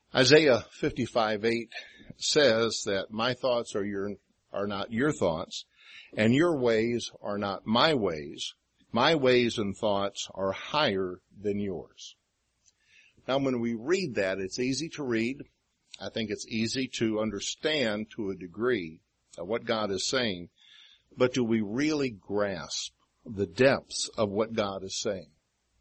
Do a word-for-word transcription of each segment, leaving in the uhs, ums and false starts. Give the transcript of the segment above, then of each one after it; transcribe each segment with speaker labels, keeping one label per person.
Speaker 1: Isaiah fifty-five eight says that my thoughts are your, are not your thoughts, and your ways are not my ways. My ways and thoughts are higher than yours. Now when we read that, it's easy to read. I think it's easy to understand to a degree what God is saying. But do we really grasp the depths of what God is saying?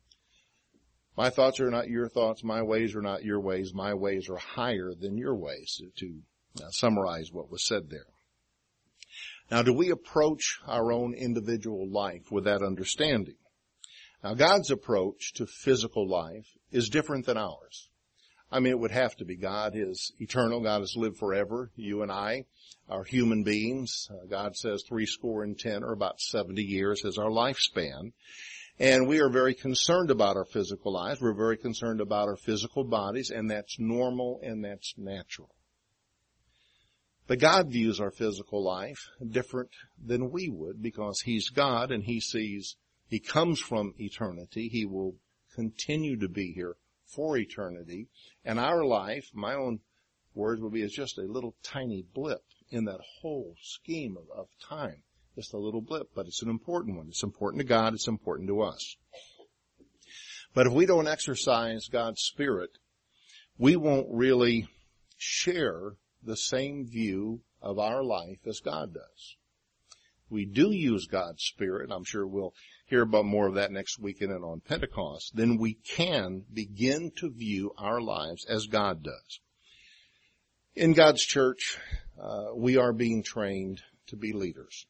Speaker 1: My thoughts are not your thoughts. My ways are not your ways. My ways are higher than your ways, to uh, summarize what was said there. Now, do we approach our own individual life with that understanding? Now, God's approach to physical life is different than ours. I mean, it would have to be. God is eternal. God has lived forever. You and I are human beings. Uh, God says three score and ten, or about seventy years, is our lifespan. And we are very concerned about our physical lives. We're very concerned about our physical bodies, and that's normal and that's natural. But God views our physical life different than we would, because He's God and He sees, He comes from eternity. He will continue to be here for eternity. And our life, my own words would be, is just a little tiny blip in that whole scheme of, of time. Just a little blip, but it's an important one. It's important to God. It's important to us. But if we don't exercise God's Spirit, we won't really share the same view of our life as God does. We do use God's Spirit. I'm sure we'll hear about more of that next weekend and on Pentecost. Then we can begin to view our lives as God does. In God's church, uh, we are being trained to be leaders.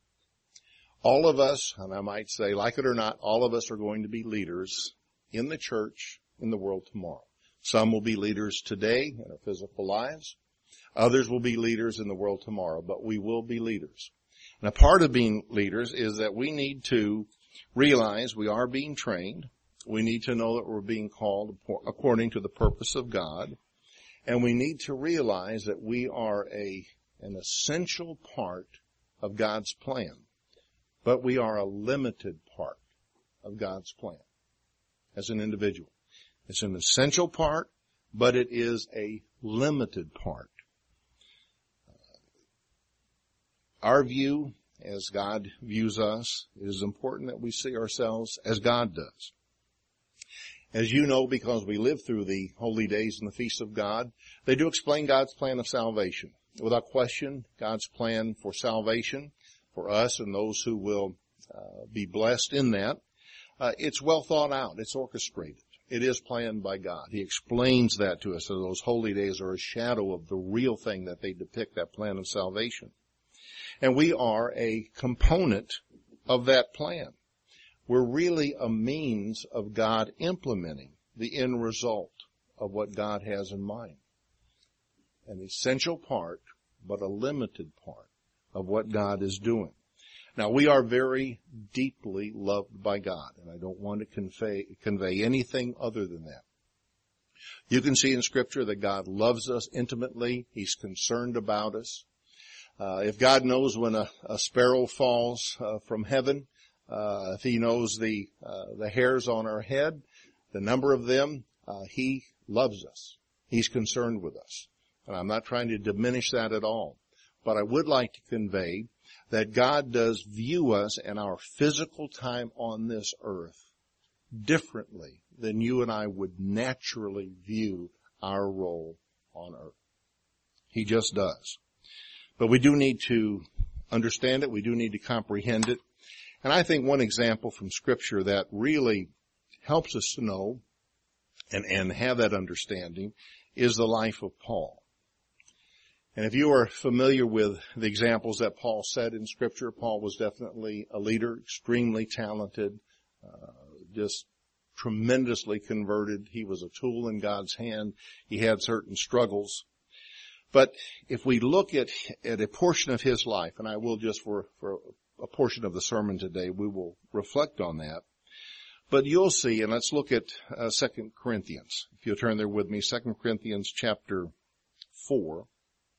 Speaker 1: All of us, and I might say, like it or not, all of us are going to be leaders in the church, in the world tomorrow. Some will be leaders today in our physical lives. Others will be leaders in the world tomorrow, but we will be leaders. And a part of being leaders is that we need to realize we are being trained. We need to know that we're being called according to the purpose of God. And we need to realize that we are a, an essential part of God's plan. But we are a limited part of God's plan as an individual. It's an essential part, but it is a limited part. Our view, as God views us, it is important that we see ourselves as God does. As you know, because we live through the holy days and the feasts of God, they do explain God's plan of salvation. Without question, God's plan for salvation for us and those who will uh, be blessed in that, uh, it's well thought out. It's orchestrated. It is planned by God. He explains that to us. So those holy days are a shadow of the real thing that they depict, that plan of salvation. And we are a component of that plan. We're really a means of God implementing the end result of what God has in mind. An essential part, but a limited part of what God is doing. Now, we are very deeply loved by God, and I don't want to convey, convey anything other than that. You can see in Scripture that God loves us intimately. He's concerned about us. Uh, if God knows when a, a sparrow falls uh, from heaven, uh, if He knows the uh, the hairs on our head, the number of them, uh, He loves us. He's concerned with us. And I'm not trying to diminish that at all. But I would like to convey that God does view us and our physical time on this earth differently than you and I would naturally view our role on earth. He just does. But we do need to understand it. We do need to comprehend it. And I think one example from Scripture that really helps us to know and, and have that understanding is the life of Paul. And if you are familiar with the examples that Paul said in Scripture, Paul was definitely a leader, extremely talented, uh, just tremendously converted. He was a tool in God's hand. He had certain struggles. But if we look at, at a portion of his life, and I will just for, for a portion of the sermon today, we will reflect on that. But you'll see, and let's look at uh, Second Corinthians. If you'll turn there with me, Second Corinthians chapter four.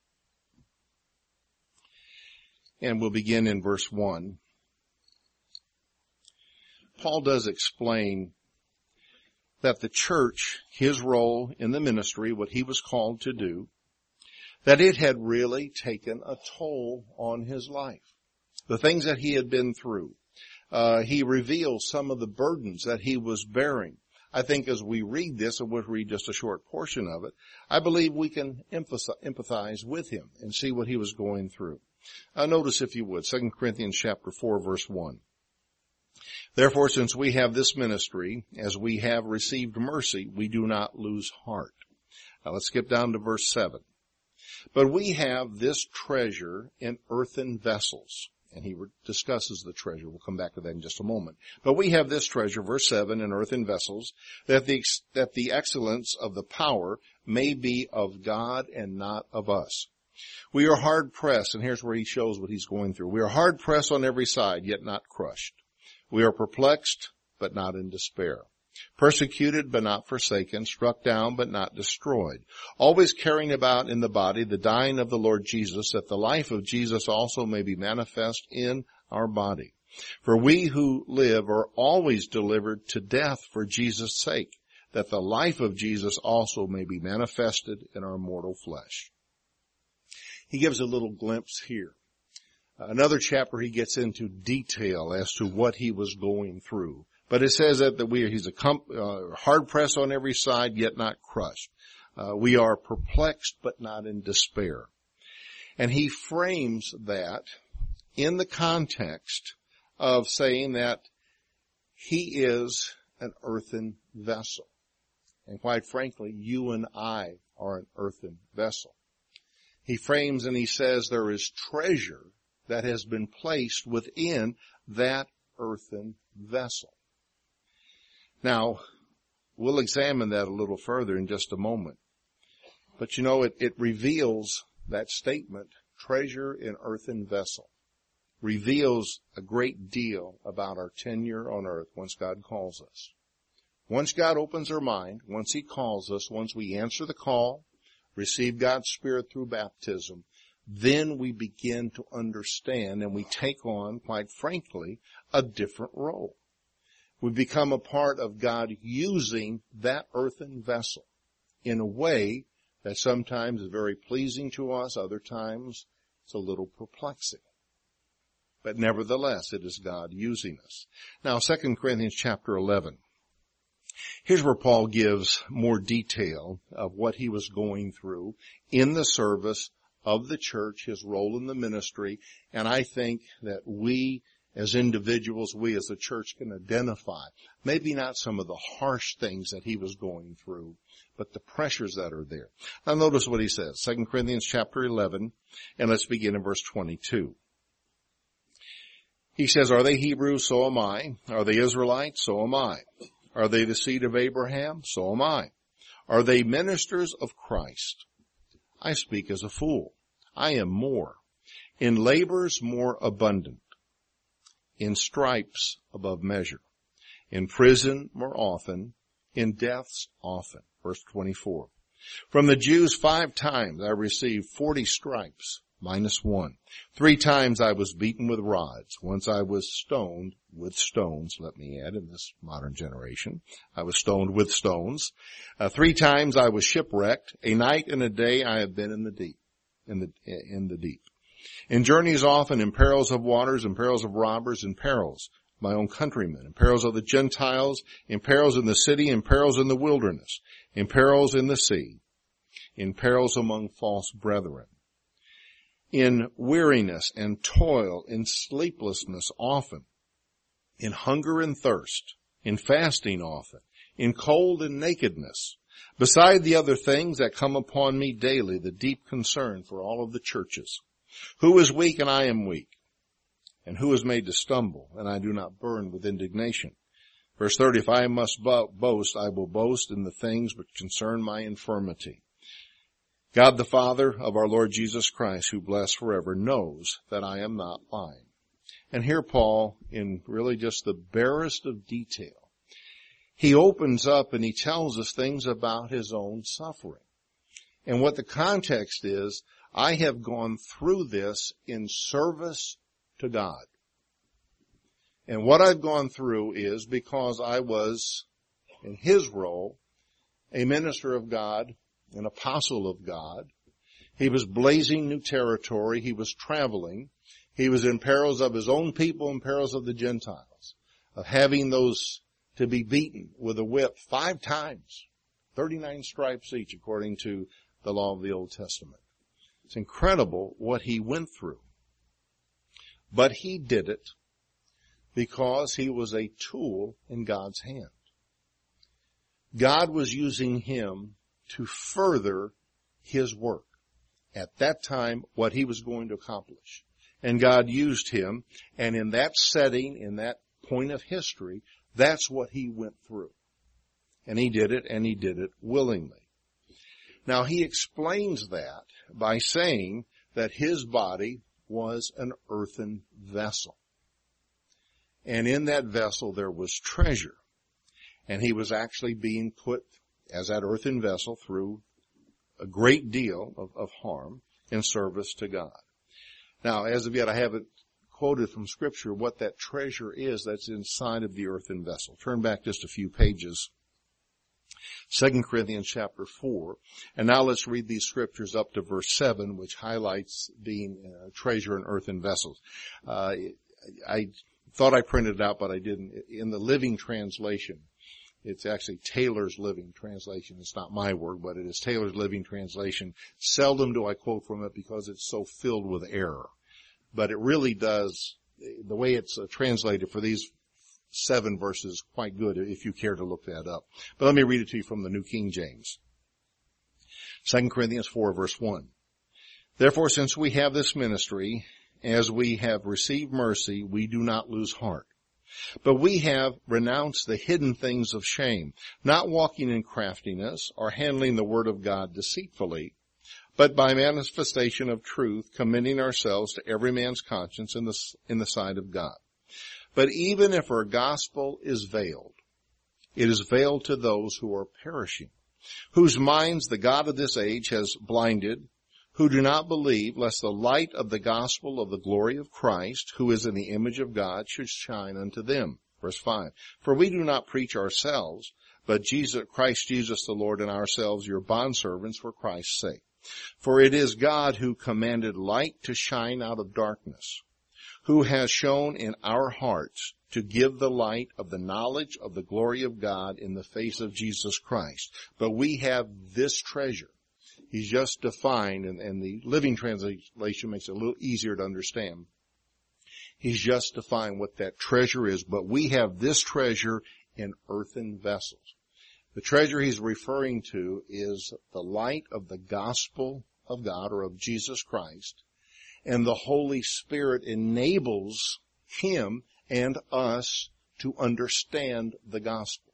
Speaker 1: And we'll begin in verse one. Paul does explain that the church, his role in the ministry, what he was called to do, that it had really taken a toll on his life. The things that he had been through. Uh, he reveals some of the burdens that he was bearing. I think as we read this, and we'll read just a short portion of it, I believe we can empathize with him and see what he was going through. Uh, notice, if you would, Second Corinthians chapter four, verse one. Therefore, since we have this ministry, as we have received mercy, we do not lose heart. Now let's skip down to verse seven. But we have this treasure in earthen vessels. And he discusses the treasure. We'll come back to that in just a moment. But we have this treasure, verse seven, in earthen vessels, that the, that the excellence of the power may be of God and not of us. We are hard pressed, and here's where he shows what he's going through. We are hard pressed on every side, yet not crushed. We are perplexed, but not in despair. Persecuted, but not forsaken. Struck down, but not destroyed. Always carrying about in the body the dying of the Lord Jesus, that the life of Jesus also may be manifest in our body. For we who live are always delivered to death for Jesus' sake, that the life of Jesus also may be manifested in our mortal flesh. He gives a little glimpse here. Another chapter he gets into detail as to what he was going through. But it says that, that we are, he's a uh, hard pressed on every side, yet not crushed. Uh, we are perplexed, but not in despair. And he frames that in the context of saying that he is an earthen vessel. And quite frankly, you and I are an earthen vessel. He frames and he says there is treasure that has been placed within that earthen vessel. Now, we'll examine that a little further in just a moment. But you know, it, it reveals that statement, treasure in earthen vessel, reveals a great deal about our tenure on earth once God calls us. Once God opens our mind, once he calls us, once we answer the call, receive God's Spirit through baptism, then we begin to understand and we take on, quite frankly, a different role. We become a part of God using that earthen vessel in a way that sometimes is very pleasing to us, other times it's a little perplexing. But nevertheless, it is God using us. Now, Second Corinthians chapter eleven. Here's where Paul gives more detail of what he was going through in the service of the church, his role in the ministry, and I think that we as individuals, we as a church can identify, maybe not some of the harsh things that he was going through, but the pressures that are there. Now notice what he says, Second Corinthians chapter eleven, and let's begin in verse twenty-two. He says, are they Hebrews? So am I. Are they Israelites? So am I. Are they the seed of Abraham? So am I. Are they ministers of Christ? I speak as a fool. I am more. In labors more abundant. In stripes above measure. In prison more often. In deaths often. Verse twenty-four. From the Jews five times I received forty stripes, minus one. Three times I was beaten with rods. Once I was stoned with stones, let me add, in this modern generation. I was stoned with stones. Uh, three times I was shipwrecked. A night and a day I have been in the deep, in the, in the deep. In journeys often, in perils of waters, in perils of robbers, in perils of my own countrymen, in perils of the Gentiles, in perils in the city, in perils in the wilderness, in perils in the sea, in perils among false brethren, in weariness and toil, in sleeplessness often, in hunger and thirst, in fasting often, in cold and nakedness, beside the other things that come upon me daily, the deep concern for all of the churches. Who is weak and I am weak? And who is made to stumble and I do not burn with indignation? Verse thirty, if I must bo- boast, I will boast in the things which concern my infirmity. God the Father of our Lord Jesus Christ, who bless forever, knows that I am not lying. And here Paul, in really just the barest of detail, he opens up and he tells us things about his own suffering. And what the context is, I have gone through this in service to God. And what I've gone through is because I was in his role, a minister of God, an apostle of God. He was blazing new territory. He was traveling. He was in perils of his own people and perils of the Gentiles, of having those to be beaten with a whip five times, thirty-nine stripes each, according to the law of the Old Testament. It's incredible what he went through. But he did it because he was a tool in God's hand. God was using him to further his work. At that time, what he was going to accomplish. And God used him, and in that setting, in that point of history, that's what he went through. And he did it, and he did it willingly. Now, he explains that by saying that his body was an earthen vessel. And in that vessel there was treasure. And he was actually being put as that earthen vessel through a great deal of, of harm in service to God. Now, as of yet, I haven't quoted from Scripture what that treasure is that's inside of the earthen vessel. Turn back just a few pages. Second Corinthians chapter four. And now let's read these scriptures up to verse seven, which highlights being uh, treasure in earthen vessels. Uh, I thought I printed it out, but I didn't. In the Living Translation, it's actually Taylor's Living Translation. It's not my word, but it is Taylor's Living Translation. Seldom do I quote from it because it's so filled with error. But it really does, the way it's uh, translated for these seven verses, quite good if you care to look that up. But let me read it to you from the New King James. Second Corinthians four, verse one. Therefore, since we have this ministry, as we have received mercy, we do not lose heart. But we have renounced the hidden things of shame, not walking in craftiness or handling the word of God deceitfully, but by manifestation of truth, commending ourselves to every man's conscience in the, in the sight of God. But even if our gospel is veiled, it is veiled to those who are perishing, whose minds the God of this age has blinded, who do not believe, lest the light of the gospel of the glory of Christ, who is in the image of God, should shine unto them. Verse five. For we do not preach ourselves, but Jesus, Christ Jesus the Lord, and ourselves your bondservants for Christ's sake. For it is God who commanded light to shine out of darkness, who has shown in our hearts to give the light of the knowledge of the glory of God in the face of Jesus Christ. But we have this treasure. He's just defined, and, and the Living Translation makes it a little easier to understand. He's just defined what that treasure is, but we have this treasure in earthen vessels. The treasure he's referring to is the light of the gospel of God, or of Jesus Christ, and the Holy Spirit enables him and us to understand the gospel.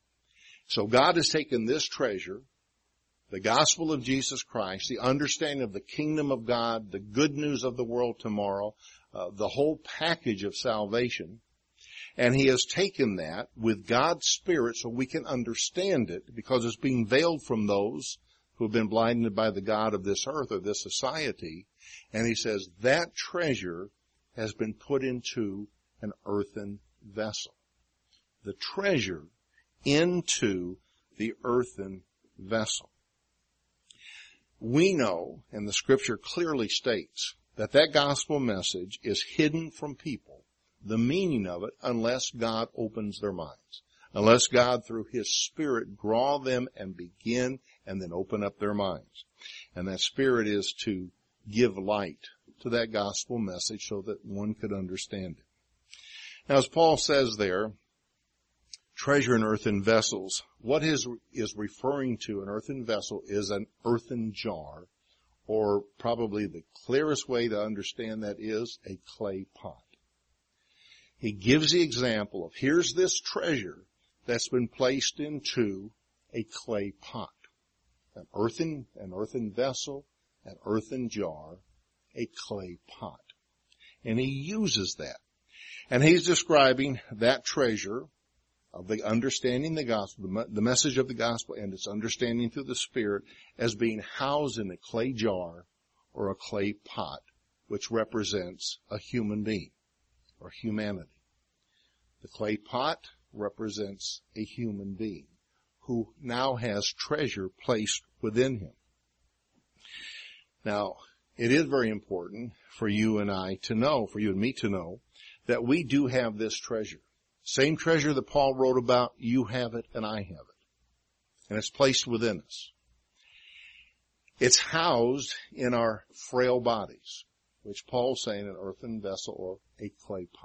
Speaker 1: So God has taken this treasure, the gospel of Jesus Christ, the understanding of the kingdom of God, the good news of the world tomorrow, uh, the whole package of salvation, and he has taken that with God's Spirit so we can understand it, because it's being veiled from those who have been blinded by the God of this earth or this society. And he says that treasure has been put into an earthen vessel. The treasure into the earthen vessel. We know, and the Scripture clearly states, that that gospel message is hidden from people, the meaning of it, unless God opens their minds. Unless God, through his Spirit, draw them and begin and then open up their minds. And that Spirit is to give light to that gospel message so that one could understand it. Now, as Paul says there, treasure in earthen vessels, what his is referring to, an earthen vessel, is an earthen jar, or probably the clearest way to understand that is a clay pot. He gives the example of, here's this treasure that's been placed into a clay pot. An earthen, an earthen vessel, an earthen jar, a clay pot. And he uses that. And he's describing that treasure of the understanding the gospel, the, the message of the gospel and its understanding through the Spirit, as being housed in a clay jar or a clay pot, which represents a human being or humanity. The clay pot represents a human being. who now has treasure placed within him. Now, it is very important for you and I to know, for you and me to know, that we do have this treasure. Same treasure that Paul wrote about, you have it and I have it. And it's placed within us. It's housed in our frail bodies, which Paul's saying an earthen vessel or a clay pot.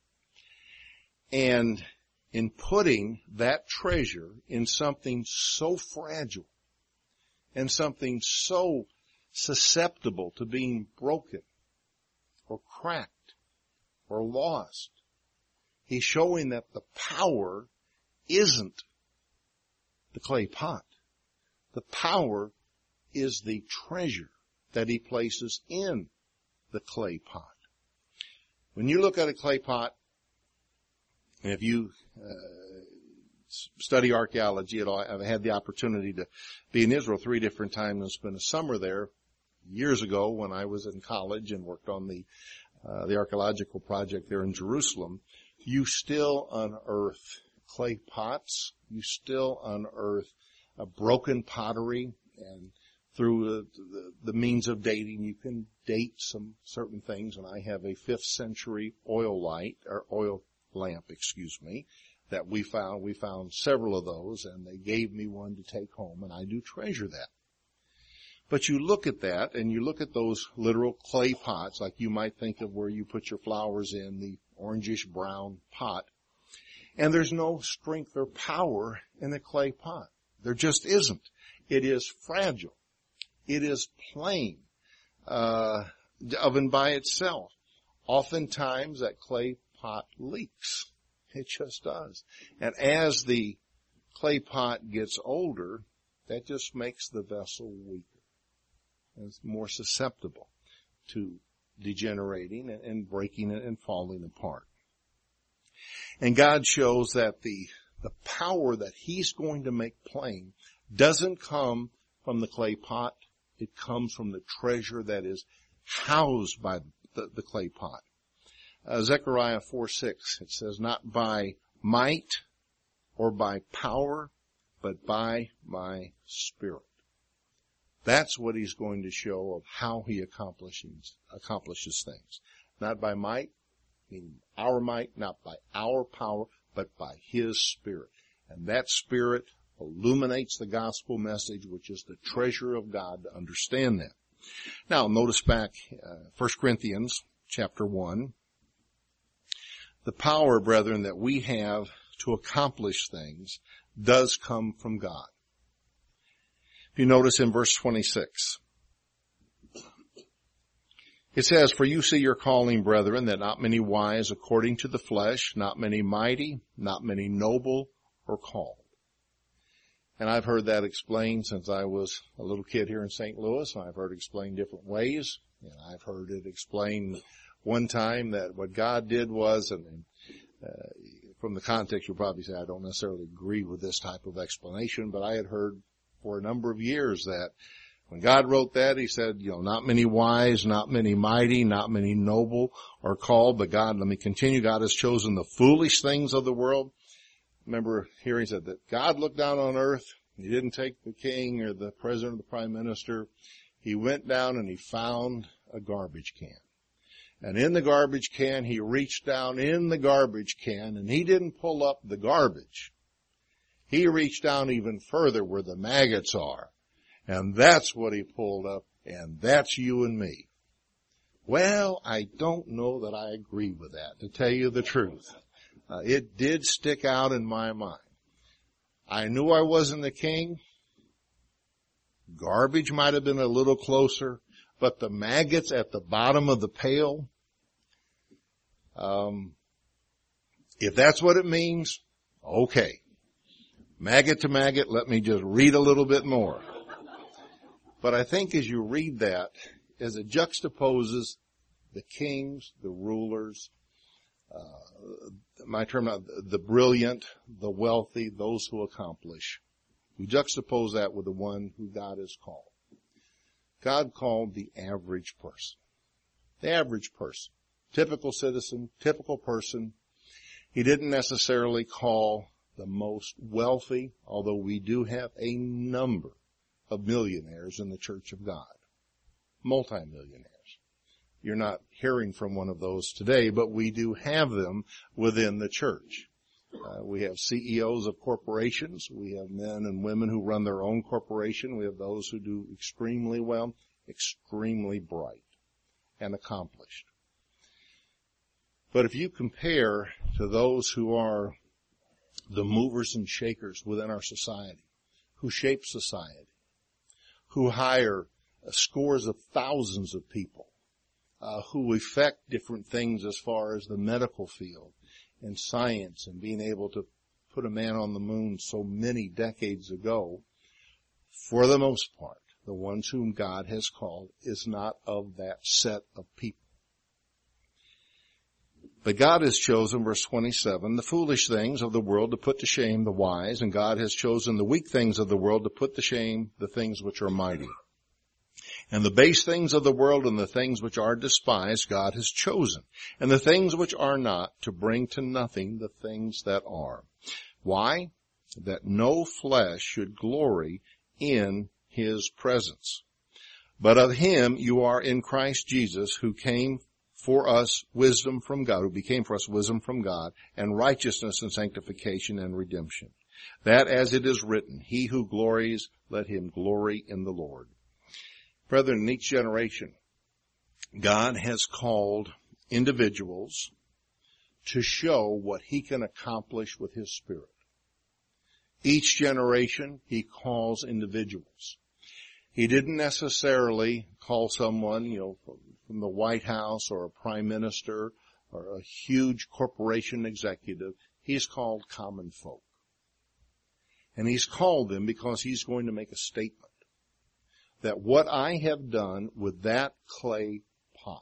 Speaker 1: And in putting that treasure in something so fragile and something so susceptible to being broken or cracked or lost, he's showing that the power isn't the clay pot. The power is the treasure that he places in the clay pot. When you look at a clay pot, and if you uh, study archaeology at all, I've had the opportunity to be in Israel three different times and spend a summer there years ago when I was in college and worked on the uh, the archaeological project there in Jerusalem. You still unearth clay pots. You still unearth a broken pottery, and through the, the, the means of dating, you can date some certain things. And I have a fifth century oil light, or oil lamp, excuse me, that we found. We found several of those, and they gave me one to take home, and I do treasure that. But you look at that, and you look at those literal clay pots, like you might think of where you put your flowers in, the orangish brown pot, and there's no strength or power in a clay pot. There just isn't. It is fragile. It is plain, uh, of and by itself. Oftentimes that clay pot leaks. It just does. And as the clay pot gets older, that just makes the vessel weaker. It's more susceptible to degenerating and, and breaking and falling apart. And God shows that the, the power that he's going to make plain doesn't come from the clay pot. It comes from the treasure that is housed by the, the clay pot. Uh, Zechariah four six, it says, not by might or by power, but by my Spirit. That's what he's going to show of how he accomplishes, accomplishes things. Not by might, meaning our might, not by our power, but by his Spirit. And that Spirit illuminates the gospel message, which is the treasure of God, to understand that. Now, notice back, uh, First Corinthians chapter one. The power, brethren, that we have to accomplish things does come from God. If you notice in verse twenty-six, it says, for you see your calling, brethren, that not many wise according to the flesh, not many mighty, not many noble or called. And I've heard that explained since I was a little kid here in Saint Louis. I've heard it explained different ways. And I've heard it explained one time that what God did was, and uh, from the context you'll probably say I don't necessarily agree with this type of explanation, but I had heard for a number of years that when God wrote that, he said, you know, not many wise, not many mighty, not many noble are called, but God, let me continue, God has chosen the foolish things of the world. Remember hearing said that God looked down on earth. He didn't take the king or the president or the prime minister. He went down and he found a garbage can. And in the garbage can, he reached down in the garbage can and he didn't pull up the garbage. He reached down even further where the maggots are. And that's what he pulled up, and that's you and me. Well, I don't know that I agree with that, to tell you the truth. Uh, it did stick out in my mind. I knew I wasn't the king. Garbage might have been a little closer, but the maggots at the bottom of the pail, um, if that's what it means, okay. Maggot to maggot, let me just read a little bit more. But I think as you read that, as it juxtaposes the kings, the rulers, uh, my term, the brilliant, the wealthy, those who accomplish, we juxtapose that with the one who God has called. God called the average person. The average person. Typical citizen, typical person. He didn't necessarily call the most wealthy, although we do have a number of millionaires in the Church of God. Multimillionaires. You're not hearing from one of those today, but we do have them within the church. Uh, we have C E Os of corporations. We have men and women who run their own corporation. We have those who do extremely well, extremely bright and accomplished. But if you compare to those who are the movers and shakers within our society, who shape society, who hire uh, scores of thousands of people, uh, who effect different things as far as the medical field and science and being able to put a man on the moon so many decades ago, for the most part, the ones whom God has called is not of that set of people. But God has chosen, verse twenty-seven, the foolish things of the world to put to shame the wise, and God has chosen the weak things of the world to put to shame the things which are mighty. And the base things of the world and the things which are despised God has chosen, and the things which are not to bring to nothing the things that are. Why? That no flesh should glory in his presence. But of him you are in Christ Jesus, who came for us wisdom from God, who became for us wisdom from God, and righteousness and sanctification and redemption. That as it is written, he who glories, let him glory in the Lord. Brethren, in each generation, God has called individuals to show what he can accomplish with his Spirit. Each generation, he calls individuals. He didn't necessarily call someone, you know, from the White House or a prime minister or a huge corporation executive. He's called common folk. And he's called them because he's going to make a statement that what I have done with that clay pot,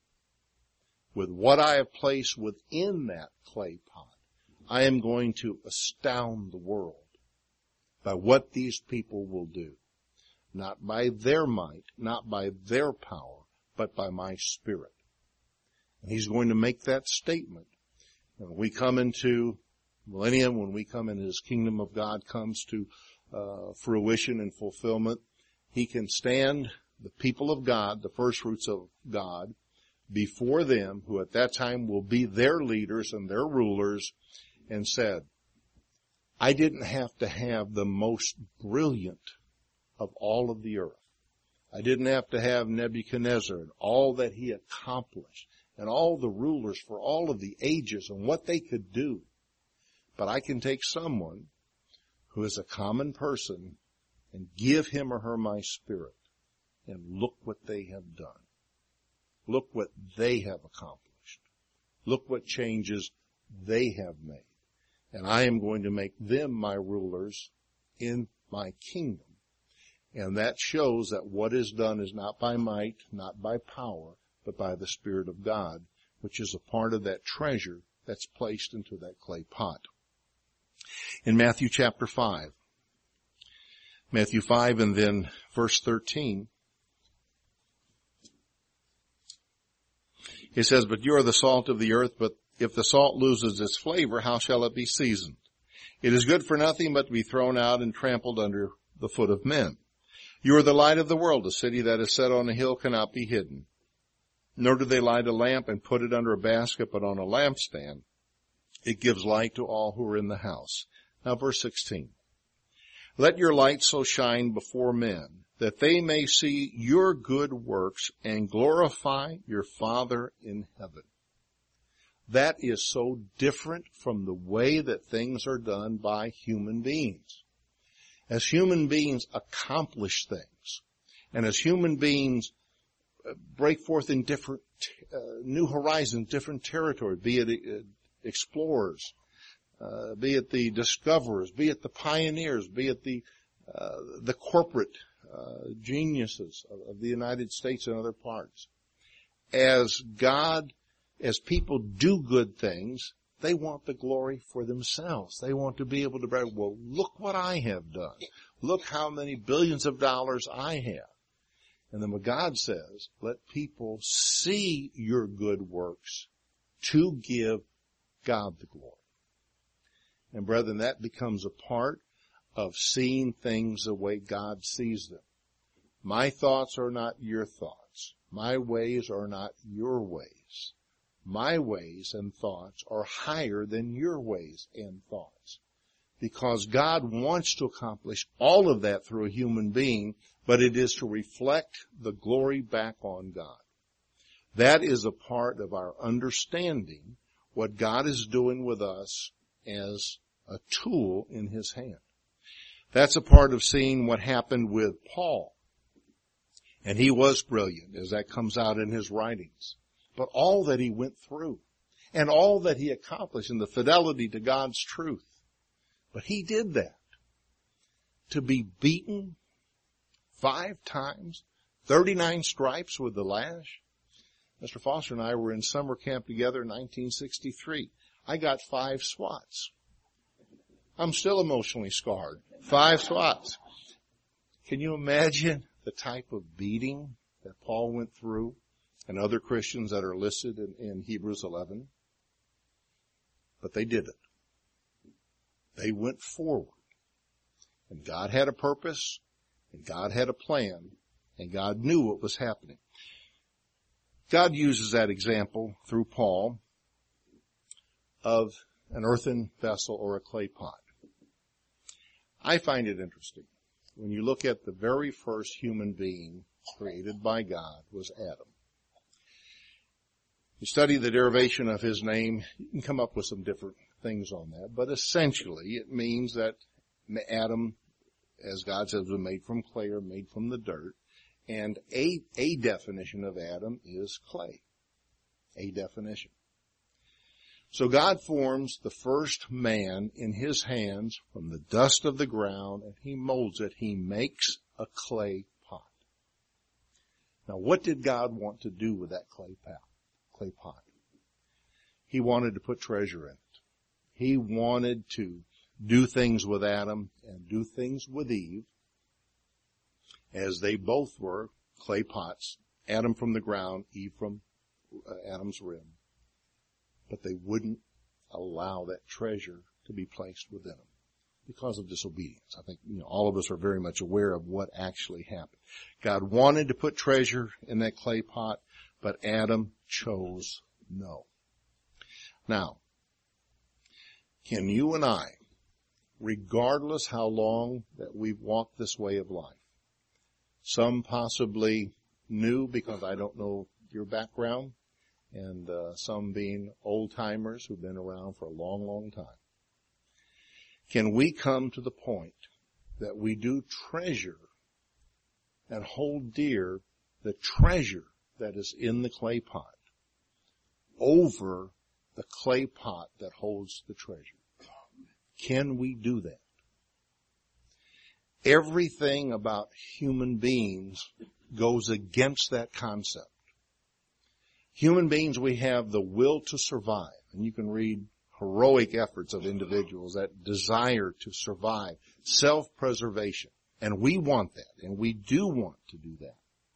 Speaker 1: with what I have placed within that clay pot, I am going to astound the world by what these people will do. Not by their might, not by their power, but by my Spirit. And he's going to make that statement. When we come into millennium, when we come into his kingdom of God comes to uh, fruition and fulfillment, he can stand the people of God, the first fruits of God, before them, who at that time will be their leaders and their rulers, and said, I didn't have to have the most brilliant of all of the earth. I didn't have to have Nebuchadnezzar and all that he accomplished and all the rulers for all of the ages and what they could do. But I can take someone who is a common person and give him or her my Spirit. And look what they have done. Look what they have accomplished. Look what changes they have made. And I am going to make them my rulers in my kingdom. And that shows that what is done is not by might, not by power, but by the Spirit of God, which is a part of that treasure that's placed into that clay pot. In Matthew chapter five, Matthew five and then verse thirteen, it says, but you are the salt of the earth, but if the salt loses its flavor, how shall it be seasoned? It is good for nothing but to be thrown out and trampled under the foot of men. You are the light of the world. A city that is set on a hill cannot be hidden. Nor do they light a lamp and put it under a basket, but on a lampstand. It gives light to all who are in the house. Now verse sixteen. Let your light so shine before men, that they may see your good works and glorify your Father in heaven. That is so different from the way that things are done by human beings. As human beings accomplish things, and as human beings break forth in different, uh, new horizons, different territory, be it uh, explorers, uh, be it the discoverers, be it the pioneers, be it the, uh, the corporate, uh, geniuses of, of the United States and other parts. As God, as people do good things, they want the glory for themselves. They want to be able to brag, well, look what I have done. Look how many billions of dollars I have. And then what God says, let people see your good works to give God the glory. And brethren, that becomes a part of seeing things the way God sees them. My thoughts are not your thoughts. My ways are not your ways. My ways and thoughts are higher than your ways and thoughts. Because God wants to accomplish all of that through a human being, but it is to reflect the glory back on God. That is a part of our understanding what God is doing with us as a tool in His hand. That's a part of seeing what happened with Paul. And he was brilliant, as that comes out in his writings. But all that he went through, and all that he accomplished in the fidelity to God's truth. But he did that. To be beaten five times, thirty-nine stripes with the lash. Mister Foster and I were in summer camp together in nineteen sixty-three. I got five swats. I'm still emotionally scarred. Five swats. Can you imagine the type of beating that Paul went through and other Christians that are listed in, in Hebrews eleven? But they did it. They went forward. And God had a purpose, and God had a plan, and God knew what was happening. God uses that example through Paul of an earthen vessel or a clay pot. I find it interesting. When you look at the very first human being created by God was Adam. You study the derivation of his name, you can come up with some different things on that, but essentially it means that Adam, as God says, was made from clay or made from the dirt, and a, a definition of Adam is clay. A definition. So God forms the first man in His hands from the dust of the ground, and He molds it. He makes a clay pot. Now, what did God want to do with that clay pot? Clay pot? He wanted to put treasure in it. He wanted to do things with Adam and do things with Eve, as they both were clay pots. Adam from the ground, Eve from Adam's rib. But they wouldn't allow that treasure to be placed within them because of disobedience. I think, you know, all of us are very much aware of what actually happened. God wanted to put treasure in that clay pot, but Adam chose no. Now, can you and I, regardless how long that we've walked this way of life, some possibly new because I don't know your background, and uh, some being old-timers who've been around for a long, long time. Can we come to the point that we do treasure and hold dear the treasure that is in the clay pot over the clay pot that holds the treasure? Can we do that? Everything about human beings goes against that concept. Human beings, we have the will to survive. And you can read heroic efforts of individuals that desire to survive, self-preservation. And we want that, and we do want to do that.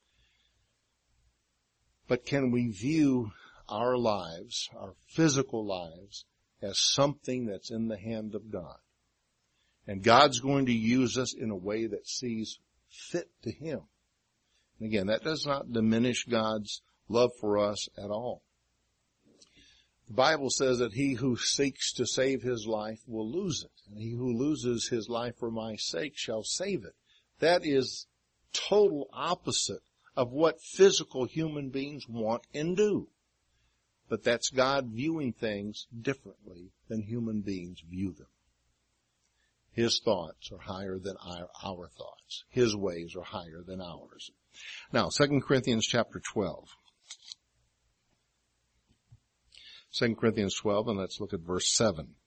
Speaker 1: But can we view our lives, our physical lives, as something that's in the hand of God? And God's going to use us in a way that sees fit to Him. And again, that does not diminish God's love for us at all. The Bible says that he who seeks to save his life will lose it, and he who loses his life for my sake shall save it. That is total opposite of what physical human beings want and do. But that's God viewing things differently than human beings view them. His thoughts are higher than our, our thoughts. His ways are higher than ours. Now, Second Corinthians chapter twelve. Second Corinthians twelve, and let's look at verse seven.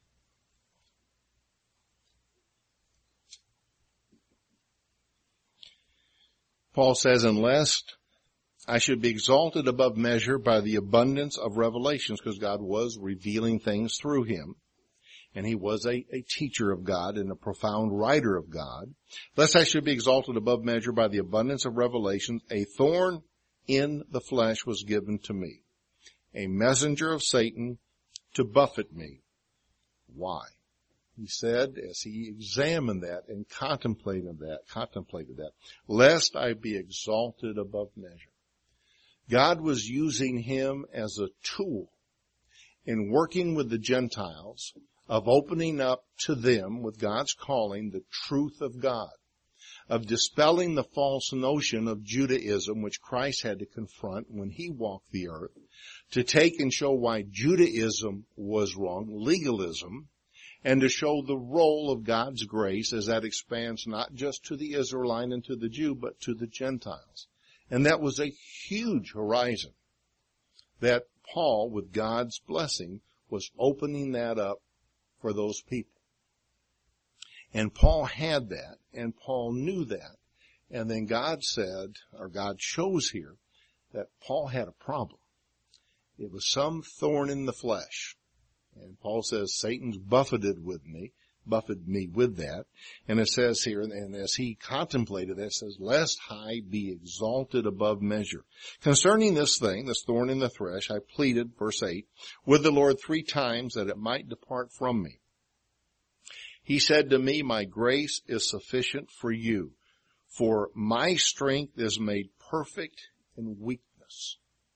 Speaker 1: Paul says, unless I should be exalted above measure by the abundance of revelations, because God was revealing things through him, and he was a, a teacher of God and a profound writer of God, lest I should be exalted above measure by the abundance of revelations, a thorn in the flesh was given to me, a messenger of Satan to buffet me. Why? he said, as he examined that and contemplated that, contemplated that, lest I be exalted above measure. God was using him as a tool in working with the Gentiles, of opening up to them with God's calling the truth of God, of dispelling the false notion of Judaism which Christ had to confront when he walked the earth, to take and show why Judaism was wrong, legalism, and to show the role of God's grace as that expands not just to the Israelite and to the Jew, but to the Gentiles. And that was a huge horizon that Paul, with God's blessing, was opening that up for those people. And Paul had that, and Paul knew that. And then God said, or God shows here, that Paul had a problem. It was some thorn in the flesh. And Paul says, Satan's buffeted with me, buffeted me with that. And it says here, and as he contemplated that, it says, lest I be exalted above measure. Concerning this thing, this thorn in the flesh, I pleaded, verse eight, with the Lord three times that it might depart from me. He said to me, my grace is sufficient for you, for my strength is made perfect in weakness.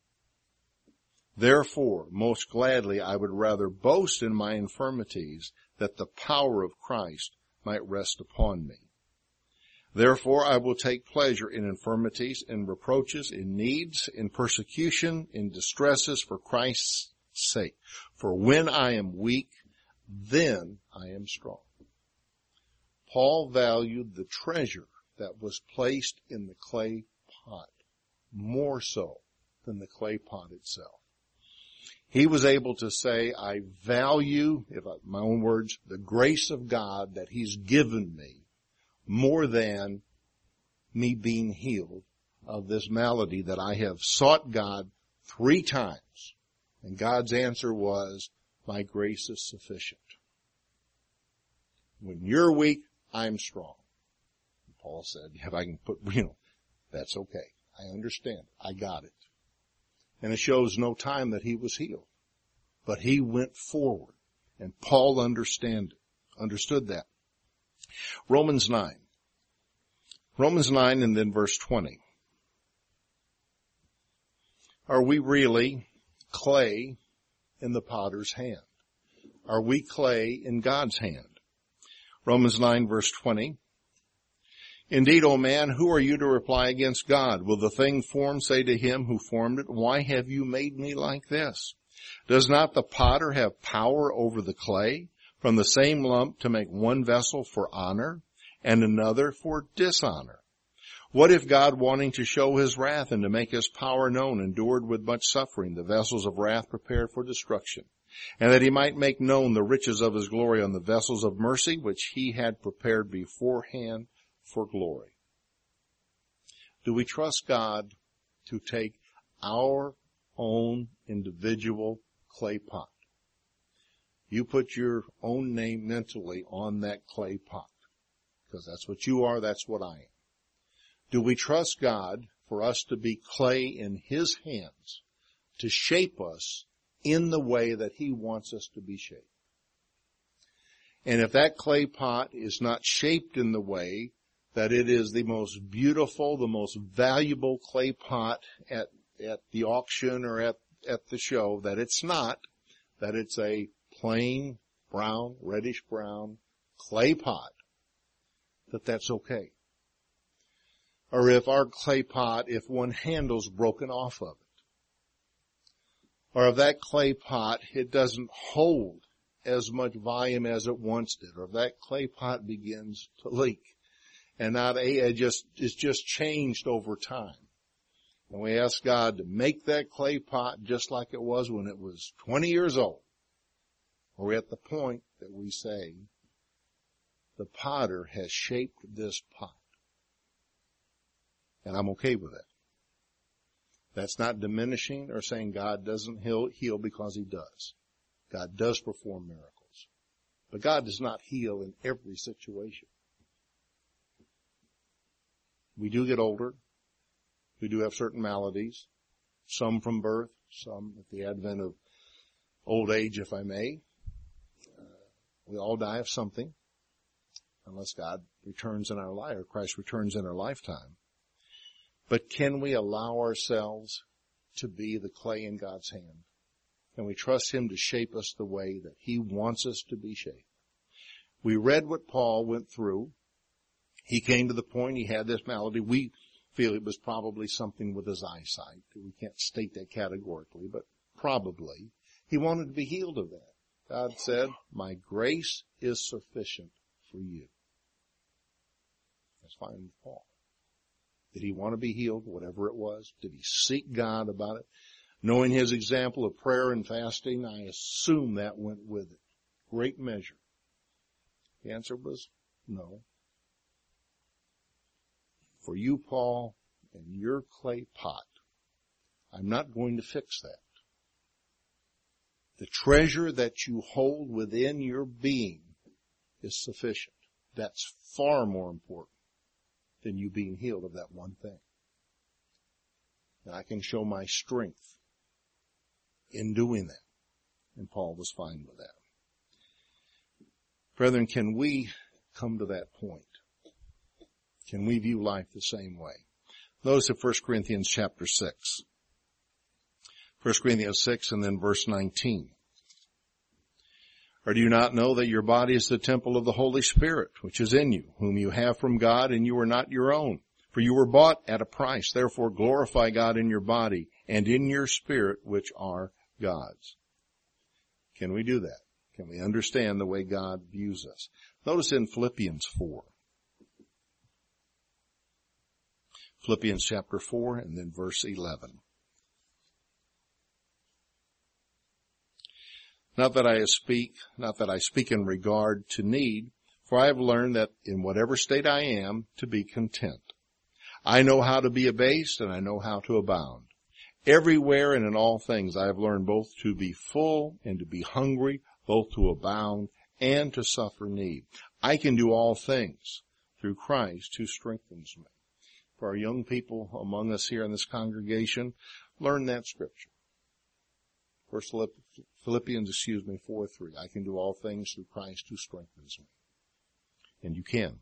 Speaker 1: Therefore, most gladly, I would rather boast in my infirmities, that the power of Christ might rest upon me. Therefore, I will take pleasure in infirmities, in reproaches, in needs, in persecution, in distresses for Christ's sake. For when I am weak, then I am strong. Paul valued the treasure that was placed in the clay pot more so than the clay pot itself. He was able to say, I value, if I, my own words, the grace of God that he's given me more than me being healed of this malady that I have sought God three times. And God's answer was, my grace is sufficient. When you're weak, I'm strong. And Paul said, if I can put, you know, that's okay. I understand. I got it. And it shows no time that he was healed. But he went forward. And Paul understand, understood that. Romans nine. Romans nine and then verse twenty. Are we really clay in the potter's hand? Are we clay in God's hand? Romans nine verse twenty. Indeed, O man, who are you to reply against God? Will the thing formed say to him who formed it, why have you made me like this? Does not the potter have power over the clay from the same lump to make one vessel for honor and another for dishonor? What if God, wanting to show his wrath and to make his power known, endured with much suffering the vessels of wrath prepared for destruction, and that he might make known the riches of his glory on the vessels of mercy which he had prepared beforehand for glory? Do we trust God to take our own individual clay pot? You put your own name mentally on that clay pot, because that's what you are, that's what I am. Do we trust God for us to be clay in his hands to shape us in the way that he wants us to be shaped? And if that clay pot is not shaped in the way that it is the most beautiful, the most valuable clay pot at, at the auction or at, at the show, that it's not, that it's a plain brown, reddish brown clay pot, that that's okay. Or if our clay pot, if one handle's broken off of it, or if that clay pot, it doesn't hold as much volume as it once did, or if that clay pot begins to leak, and not a, it just, it's just changed over time. And we ask God to make that clay pot just like it was when it was twenty years old. We're at the point that we say, the potter has shaped this pot. And I'm okay with that. That's not diminishing or saying God doesn't heal, heal because he does. God does perform miracles. But God does not heal in every situation. We do get older. We do have certain maladies. Some from birth, some at the advent of old age, if I may. Uh, We all die of something, unless God returns in our life, or Christ returns in our lifetime. But can we allow ourselves to be the clay in God's hand? Can we trust Him to shape us the way that He wants us to be shaped? We read what Paul went through. He came to the point he had this malady. We feel it was probably something with his eyesight. We can't state that categorically, but probably. He wanted to be healed of that. God said, my grace is sufficient for you. That's fine with Paul. Did he want to be healed, whatever it was? Did he seek God about it? Knowing his example of prayer and fasting, I assume that went with it. Great measure. The answer was no. For you, Paul, and your clay pot, I'm not going to fix that. The treasure that you hold within your being is sufficient. That's far more important than you being healed of that one thing. And I can show my strength in doing that. And Paul was fine with that. Brethren, can we come to that point? Can we view life the same way? Notice in First Corinthians chapter six. First Corinthians six and then verse nineteen. Or do you not know that your body is the temple of the Holy Spirit, which is in you, whom you have from God, and you are not your own? For you were bought at a price. Therefore glorify God in your body and in your spirit, which are God's. Can we do that? Can we understand the way God views us? Notice in Philippians four. Philippians chapter four and then verse eleven. Not that I speak, not that I speak in regard to need, for I have learned that in whatever state I am, to be content. I know how to be abased and I know how to abound. Everywhere and in all things I have learned both to be full and to be hungry, both to abound and to suffer need. I can do all things through Christ who strengthens me. For our young people among us here in this congregation, learn that scripture. First Philippians, excuse me, four three. I can do all things through Christ who strengthens me. And you can.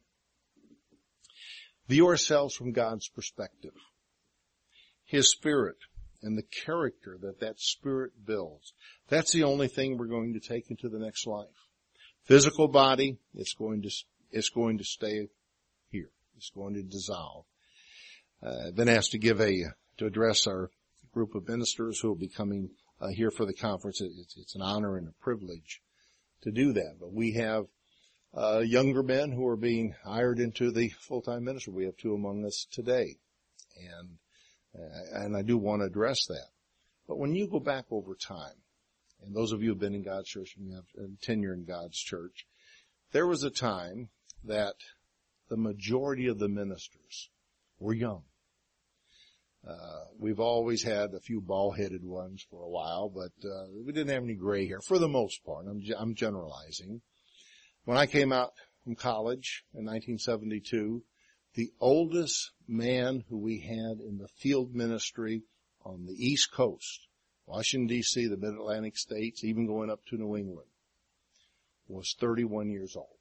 Speaker 1: View ourselves from God's perspective. His Spirit and the character that that Spirit builds. That's the only thing we're going to take into the next life. Physical body, it's going to, it's going to stay here. It's going to dissolve. Uh, I've been asked to give a, to address our group of ministers who will be coming uh, here for the conference. It's, it's an honor and a privilege to do that. But we have uh, younger men who are being hired into the full-time ministry. We have two among us today. And, uh, and I do want to address that. But when you go back over time, and those of you who have been in God's church and you have tenure in God's church, there was a time that the majority of the ministers were young. Uh, we've always had a few bald-headed ones for a while, but uh, we didn't have any gray hair for the most part. I'm, I'm generalizing. When I came out from college in nineteen seventy-two, the oldest man who we had in the field ministry on the East Coast, Washington, D C, the Mid-Atlantic states, even going up to New England, was thirty-one years old.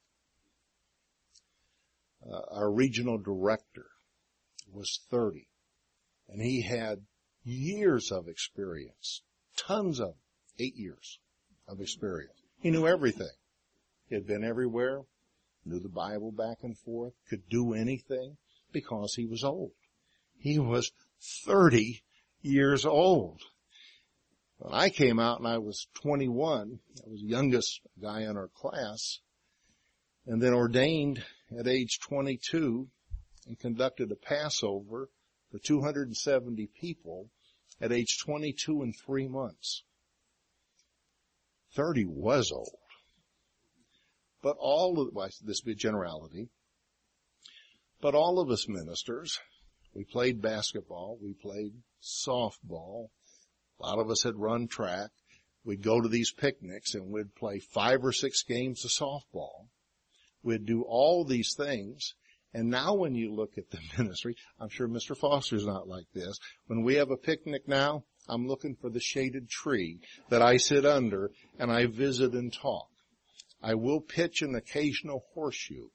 Speaker 1: Uh, our regional director was thirty. And he had years of experience, tons of, eight years of experience. He knew everything. He had been everywhere, knew the Bible back and forth, could do anything because he was old. He was thirty years old. When I came out and I was twenty-one, I was the youngest guy in our class, and then ordained at age twenty-two and conducted a Passover for two hundred seventy people at age twenty-two and three months. thirty was old. But all of, well, this would be a generality, but all of us ministers, we played basketball, we played softball, a lot of us had run track. We'd go to these picnics and we'd play five or six games of softball. We'd do all these things. And now when you look at the ministry, I'm sure Mister Foster's not like this. When we have a picnic now, I'm looking for the shaded tree that I sit under and I visit and talk. I will pitch an occasional horseshoe,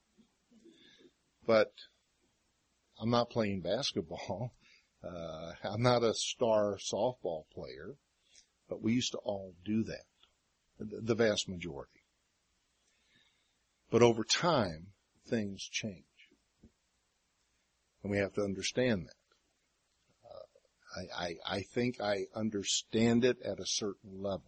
Speaker 1: but I'm not playing basketball. Uh, I'm not a star softball player, but we used to all do that, the vast majority. But over time, things change. And we have to understand that. Uh, I, I, I think I understand it at a certain level.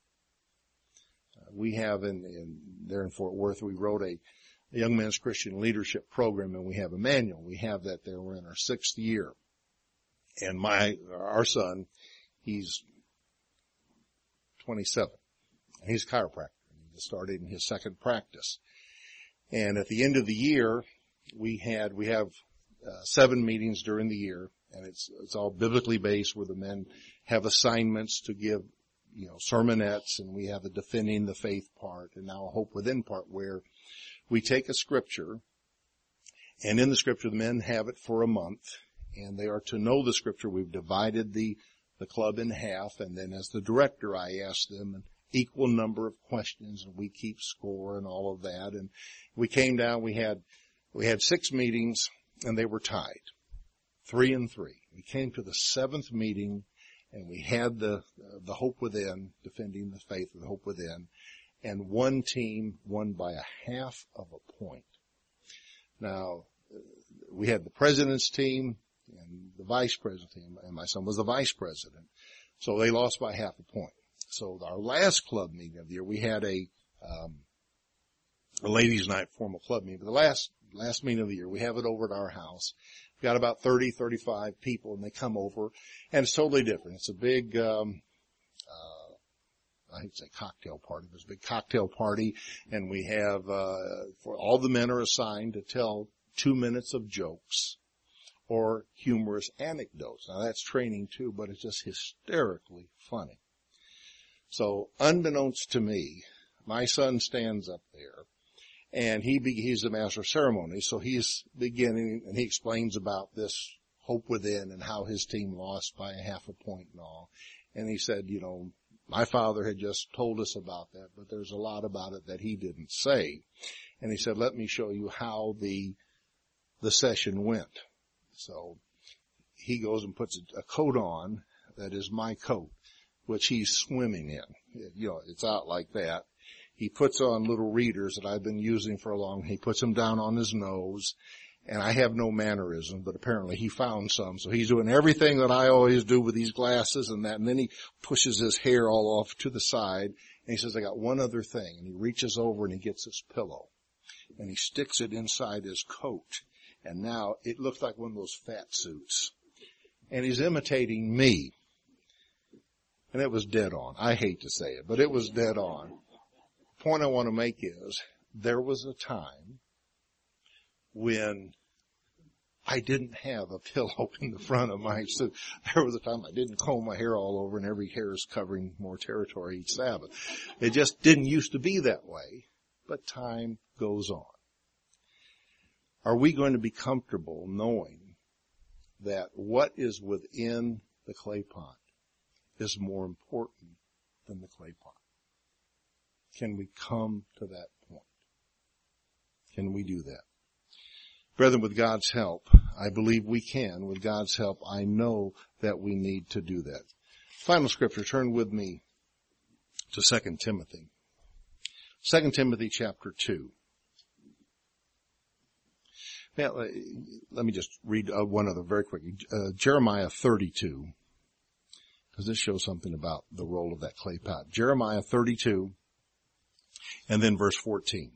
Speaker 1: Uh, we have in, in, there in Fort Worth, we wrote a, a Young Men's Christian Leadership Program, and we have a manual. We have that there. We're in our sixth year. And my, our son, he's twenty-seven. He's a chiropractor. He just started in his second practice. And at the end of the year, we had, we have uh, seven meetings during the year, and it's, it's all biblically based where the men have assignments to give, you know, sermonettes, and we have a defending the faith part, and now a hope within part where we take a scripture, and in the scripture the men have it for a month, and they are to know the scripture. We've divided the, the club in half, and then as the director I ask them an equal number of questions, and we keep score and all of that. And we came down, we had, we had six meetings, and they were tied. Three and three. We came to the seventh meeting, and we had the, uh, the hope within, defending the faith of the hope within, and one team won by a half of a point. Now, we had the president's team and the vice president team, and my son was the vice president. So they lost by half a point. So our last club meeting of the year, we had a, um, a ladies' night formal club meeting. But the last, last meeting of the year, we have it over at our house. We've got about thirty, thirty-five people, and they come over, and it's totally different. It's a big, um, uh, I hate to say cocktail party. There's a big cocktail party, and we have, uh, for all the men are assigned to tell two minutes of jokes or humorous anecdotes. Now that's training too, but it's just hysterically funny. So unbeknownst to me, my son stands up there, and he be, he's the master of ceremonies, so he's beginning, and he explains about this hope within and how his team lost by a half a point and all. And he said, you know, my father had just told us about that, but there's a lot about it that he didn't say. And he said, let me show you how the the session went. So he goes and puts a coat on that is my coat, which he's swimming in. You know, it's out like that. He puts on little readers that I've been using for a long, he puts them down on his nose, and I have no mannerism, but apparently he found some. So he's doing everything that I always do with these glasses and that, and then he pushes his hair all off to the side, and he says, I got one other thing, and he reaches over and he gets his pillow, and he sticks it inside his coat, and now it looks like one of those fat suits. And he's imitating me. And it was dead on. I hate to say it, but it was dead on. The point I want to make is there was a time when I didn't have a pillow in the front of my suit. There was a time I didn't comb my hair all over and every hair is covering more territory each Sabbath. It just didn't used to be that way, but time goes on. Are we going to be comfortable knowing that what is within the clay pot is more important than the clay pot? Can we come to that point? Can we do that? Brethren, with God's help, I believe we can. With God's help, I know that we need to do that. Final scripture, turn with me to Second Timothy. Second Timothy chapter two. Now, let me just read uh, one other very quickly. Uh, Jeremiah thirty-two, because this shows something about the role of that clay pot. Jeremiah thirty-two, and then verse fourteen.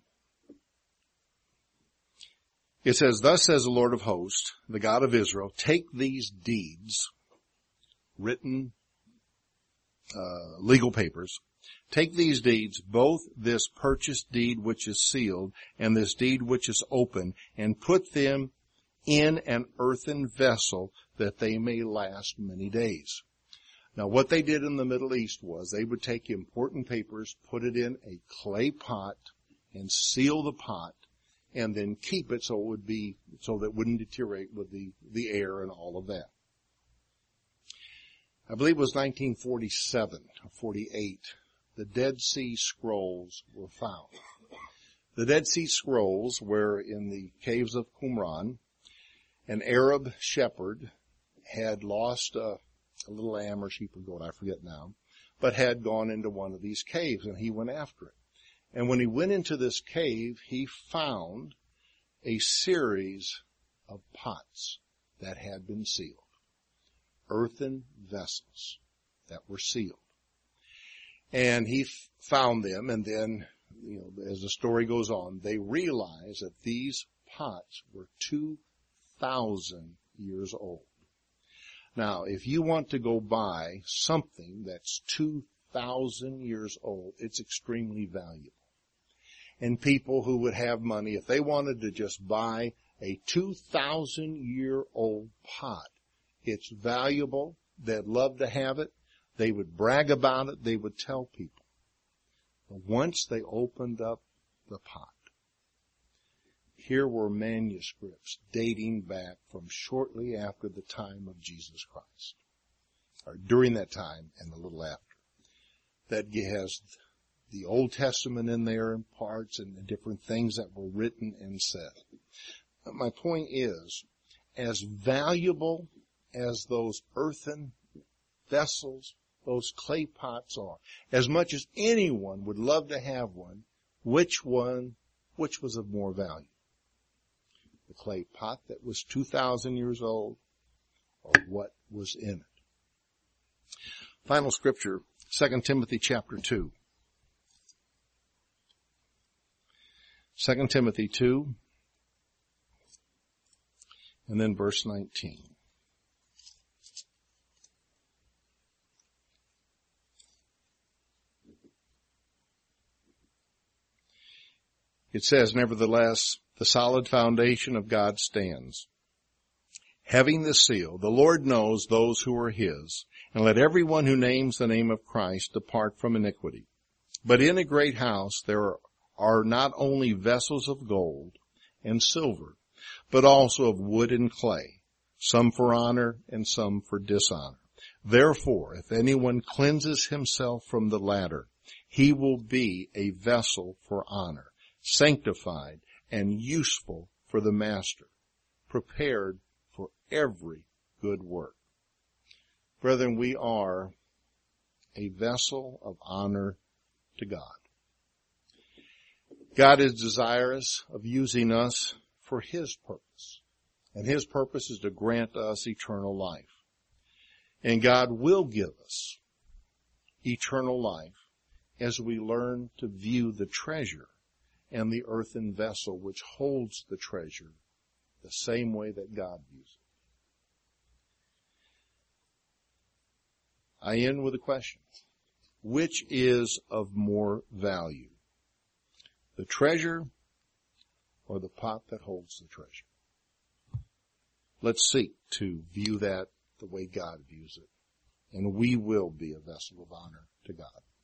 Speaker 1: It says, thus says the Lord of hosts, the God of Israel, take these deeds, written uh, legal papers, take these deeds, both this purchased deed which is sealed and this deed which is open, and put them in an earthen vessel that they may last many days. Now what they did in the Middle East was they would take important papers, put it in a clay pot, and seal the pot, and then keep it so it would be, so that it wouldn't deteriorate with the, the air and all of that. I believe it was nineteen forty-seven or forty-eight. The Dead Sea Scrolls were found. The Dead Sea Scrolls were in the caves of Qumran. An Arab shepherd had lost a, a little lamb or sheep or goat, I forget now, but had gone into one of these caves, and he went after it. And when he went into this cave, he found a series of pots that had been sealed. Earthen vessels that were sealed. And he f- found them, and then, you know, as the story goes on, they realized that these pots were two thousand years old. Now, if you want to go buy something that's two thousand years old, it's extremely valuable. And people who would have money, if they wanted to just buy a two thousand year old pot, it's valuable. They'd love to have it. They would brag about it. They would tell people. But once they opened up the pot, here were manuscripts dating back from shortly after the time of Jesus Christ, or during that time and a little after, that has the Old Testament in there in parts and the different things that were written and said. But my point is, as valuable as those earthen vessels, those clay pots are, as much as anyone would love to have one, which one, which was of more value? The clay pot that was two thousand years old, or what was in it? Final scripture, Second Timothy chapter two. Second Timothy two, and then verse nineteen. It says, nevertheless, the solid foundation of God stands, having the seal. The Lord knows those who are his, and let everyone who names the name of Christ depart from iniquity. But in a great house there are not only vessels of gold and silver, but also of wood and clay, some for honor and some for dishonor. Therefore, if anyone cleanses himself from the latter, he will be a vessel for honor, sanctified and useful for the master, prepared for every good work. Brethren, we are a vessel of honor to God. God is desirous of using us for his purpose, and his purpose is to grant us eternal life. And God will give us eternal life as we learn to view the treasure and the earthen vessel which holds the treasure the same way that God views it. I end with a question. Which is of more value? The treasure or the pot that holds the treasure? Let's seek to view that the way God views it, and we will be a vessel of honor to God.